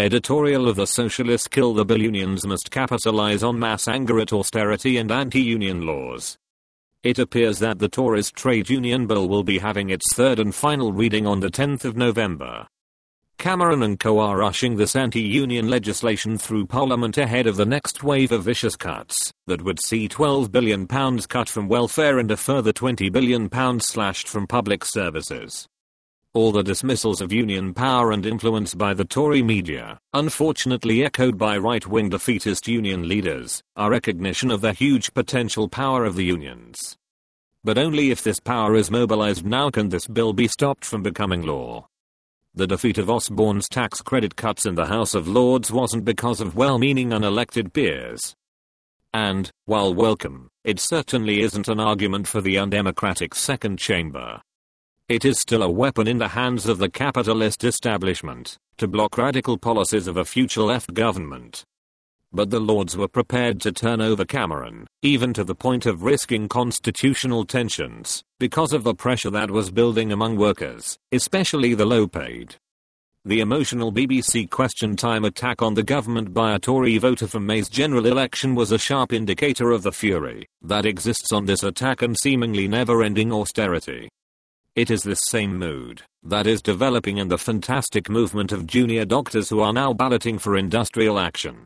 Editorial of the Socialists Kill the Bill. Unions must capitalize on mass anger at austerity and anti-union laws. It appears that the Tories' trade union bill will be having its third and final reading on the 10th of November. Cameron and co are rushing this anti-union legislation through Parliament ahead of the next wave of vicious cuts that would see £12 billion cut from welfare and a further £20 billion slashed from public services. All the dismissals of union power and influence by the Tory media, unfortunately echoed by right-wing defeatist union leaders, are recognition of the huge potential power of the unions. But only if this power is mobilized now can this bill be stopped from becoming law. The defeat of Osborne's tax credit cuts in the House of Lords wasn't because of well-meaning unelected peers. And, while welcome, it certainly isn't an argument for the undemocratic second chamber. It is still a weapon in the hands of the capitalist establishment to block radical policies of a future left government. But the Lords were prepared to turn over Cameron, even to the point of risking constitutional tensions, because of the pressure that was building among workers, especially the low-paid. The emotional BBC Question Time attack on the government by a Tory voter from May's general election was a sharp indicator of the fury that exists on this attack and seemingly never-ending austerity. It is this same mood that is developing in the fantastic movement of junior doctors who are now balloting for industrial action.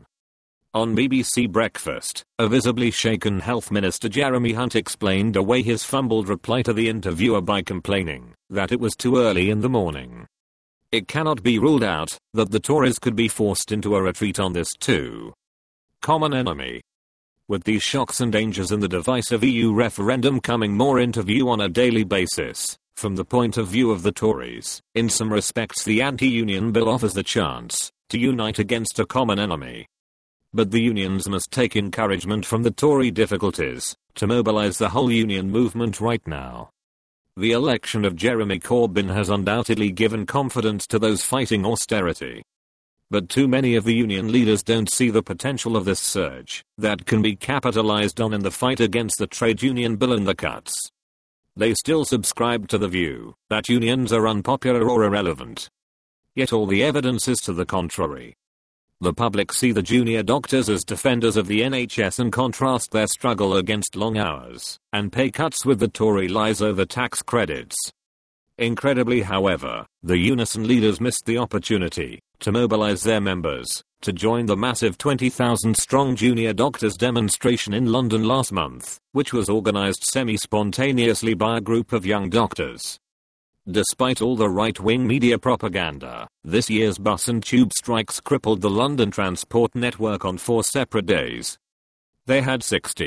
On BBC Breakfast, a visibly shaken Health Minister Jeremy Hunt explained away his fumbled reply to the interviewer by complaining that it was too early in the morning. It cannot be ruled out that the Tories could be forced into a retreat on this too. Common enemy. With these shocks and dangers in the divisive EU referendum coming more into view on a daily basis, from the point of view of the Tories, in some respects the anti-union bill offers the chance to unite against a common enemy. But the unions must take encouragement from the Tory difficulties to mobilize the whole union movement right now. The election of Jeremy Corbyn has undoubtedly given confidence to those fighting austerity. But too many of the union leaders don't see the potential of this surge that can be capitalized on in the fight against the trade union bill and the cuts. They still subscribe to the view that unions are unpopular or irrelevant. Yet all the evidence is to the contrary. The public see the junior doctors as defenders of the NHS and contrast their struggle against long hours and pay cuts with the Tory lies over tax credits. Incredibly, however, the Unison leaders missed the opportunity to mobilize their members to join the massive 20,000-strong junior doctors demonstration in London last month, which was organized semi-spontaneously by a group of young doctors. Despite all the right-wing media propaganda, this year's bus and tube strikes crippled the London transport network on 4 separate days. They had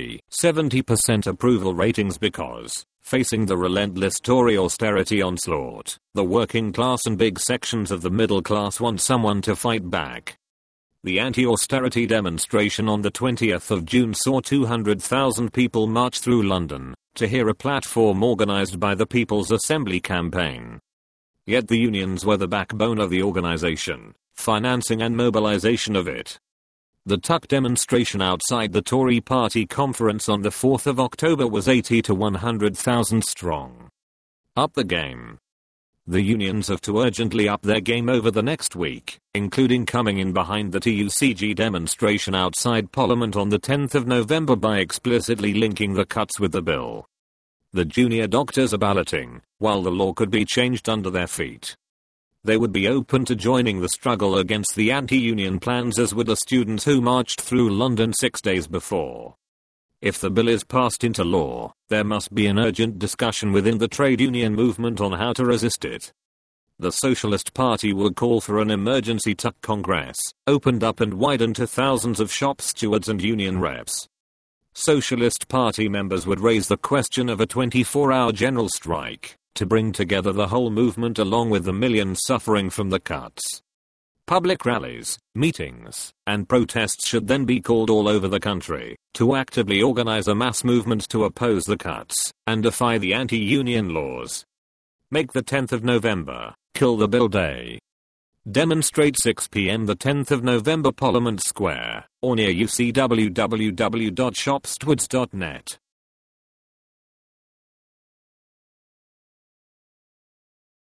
60-70% approval ratings because, facing the relentless Tory austerity onslaught, the working class and big sections of the middle class want someone to fight back. The anti-austerity demonstration on the 20th of June saw 200,000 people march through London to hear a platform organized by the People's Assembly campaign. Yet the unions were the backbone of the organization, financing and mobilization of it. The Tuck demonstration outside the Tory party conference on the 4th of October was 80 to 100,000 strong. Up the game. The unions have to urgently up their game over the next week, including coming in behind the TUCG demonstration outside Parliament on the 10th of November by explicitly linking the cuts with the bill. The junior doctors are balloting, while the law could be changed under their feet. They would be open to joining the struggle against the anti-union plans as would the students who marched through London 6 days before. If the bill is passed into law, there must be an urgent discussion within the trade union movement on how to resist it. The Socialist Party would call for an emergency Tuck Congress, opened up and widened to thousands of shop stewards and union reps. Socialist Party members would raise the question of a 24-hour general strike to bring together the whole movement along with the millions suffering from the cuts. Public rallies, meetings, and protests should then be called all over the country to actively organize a mass movement to oppose the cuts and defy the anti-union laws. Make the 10th of November, Kill the Bill Day. Demonstrate 6 p.m. the 10th of November Parliament Square, or near you. See www.shopstewards.net.